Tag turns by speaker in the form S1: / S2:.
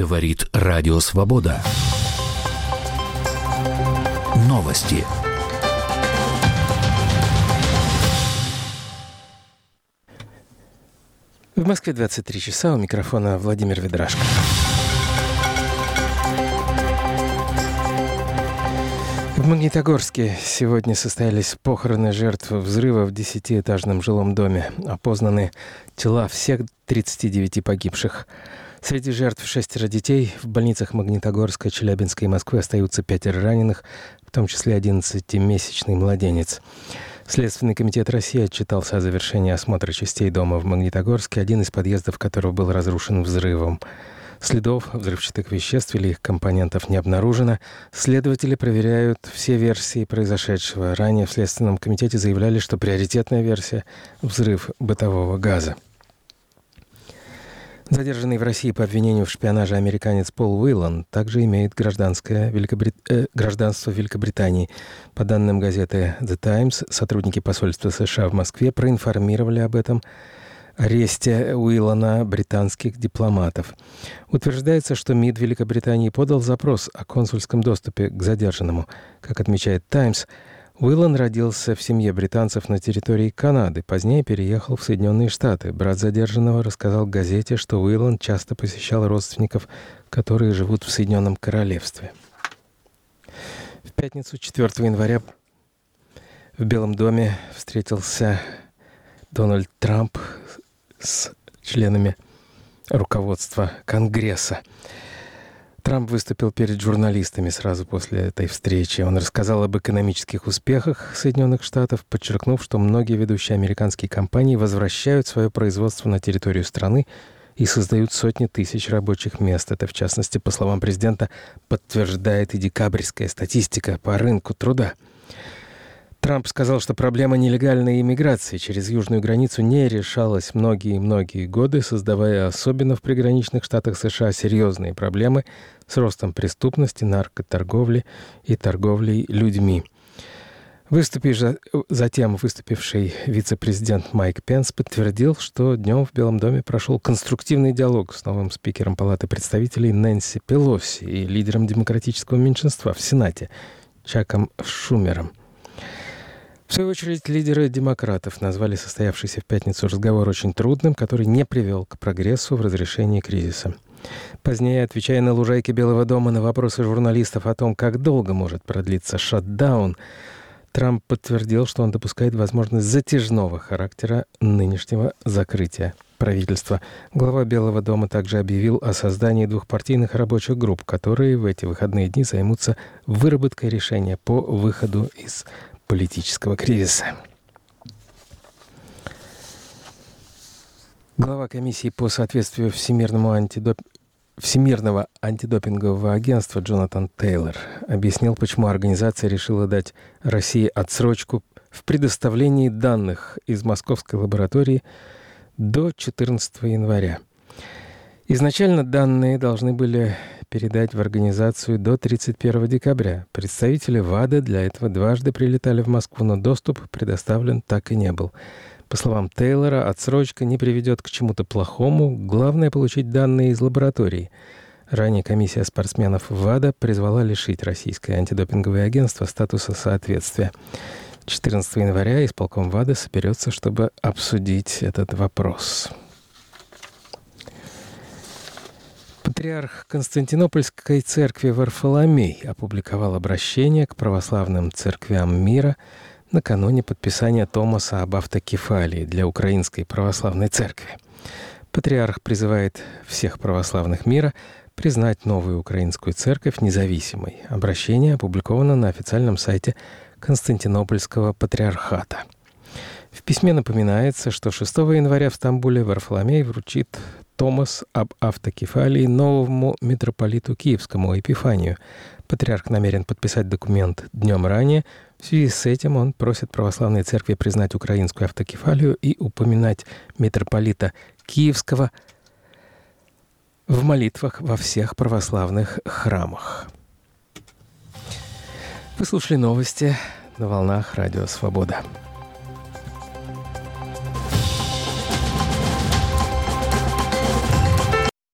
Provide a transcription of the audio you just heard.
S1: Говорит Радио Свобода. Новости.
S2: В Москве 23 часа. У микрофона Владимир Ведрашко. В Магнитогорске сегодня состоялись похороны жертв взрыва в 10-этажном жилом доме. Опознаны тела всех 39 погибших. Среди жертв 6 детей. В больницах Магнитогорска, Челябинска и Москвы остаются 5 раненых, в том числе 11-месячный младенец. Следственный комитет России отчитался о завершении осмотра частей дома в Магнитогорске, один из подъездов которого был разрушен взрывом. Следов взрывчатых веществ или их компонентов не обнаружено. Следователи проверяют все версии произошедшего. Ранее в Следственном комитете заявляли, что приоритетная версия – взрыв бытового газа. Задержанный в России по обвинению в шпионаже американец Пол Уиллан также имеет гражданство Великобритании. По данным газеты The Times, сотрудники посольства США в Москве проинформировали об этом аресте Уиллана британских дипломатов. Утверждается, что МИД Великобритании подал запрос о консульском доступе к задержанному. Как отмечает «Таймс», Уиллан родился в семье британцев на территории Канады, позднее переехал в Соединенные Штаты. Брат задержанного рассказал газете, что Уиллан часто посещал родственников, которые живут в Соединенном Королевстве. В пятницу, 4 января, в Белом доме встретился Дональд Трамп с членами руководства Конгресса. Трамп выступил перед журналистами сразу после этой встречи. Он рассказал об экономических успехах Соединенных Штатов, подчеркнув, что многие ведущие американские компании возвращают свое производство на территорию страны и создают сотни тысяч рабочих мест. Это, в частности, по словам президента, подтверждает и декабрьская статистика по рынку труда. Трамп сказал, что проблема нелегальной иммиграции через южную границу не решалась многие годы, создавая особенно в приграничных штатах США серьезные проблемы с ростом преступности, наркоторговли и торговлей людьми. Затем выступивший вице-президент Майк Пенс подтвердил, что днем в Белом доме прошел конструктивный диалог с новым спикером Палаты представителей Нэнси Пелоси и лидером демократического меньшинства в Сенате Чаком Шумером. В свою очередь, лидеры демократов назвали состоявшийся в пятницу разговор очень трудным, который не привел к прогрессу в разрешении кризиса. Позднее, отвечая на лужайке Белого дома на вопросы журналистов о том, как долго может продлиться шатдаун, Трамп подтвердил, что он допускает возможность затяжного характера нынешнего закрытия правительства. Глава Белого дома также объявил о создании двухпартийных рабочих групп, которые в эти выходные дни займутся выработкой решения по выходу из политического кризиса. Глава комиссии по соответствию Всемирного антидопингового агентства Джонатан Тейлор объяснил, почему организация решила дать России отсрочку в предоставлении данных из московской лаборатории до 14 января. Изначально данные должны были передать в организацию до 31 декабря. Представители ВАДА для этого дважды прилетали в Москву, но доступ предоставлен так и не был. По словам Тейлора, отсрочка не приведет к чему-то плохому. Главное — получить данные из лаборатории. Ранее комиссия спортсменов ВАДА призвала лишить российское антидопинговое агентство статуса соответствия. 14 января исполком ВАДА соберется, чтобы обсудить этот вопрос. Патриарх Константинопольской церкви Варфоломей опубликовал обращение к православным церквям мира накануне подписания Томаса об автокефалии для Украинской православной церкви. Патриарх призывает всех православных мира признать новую украинскую церковь независимой. Обращение опубликовано на официальном сайте Константинопольского патриархата. В письме напоминается, что 6 января в Стамбуле Варфоломей вручит Томас об автокефалии новому митрополиту Киевскому Епифанию. Патриарх намерен подписать документ днем ранее. В связи с этим он просит православные церкви признать украинскую автокефалию и упоминать митрополита Киевского в молитвах во всех православных храмах. Вы слушали новости на волнах Радио Свобода.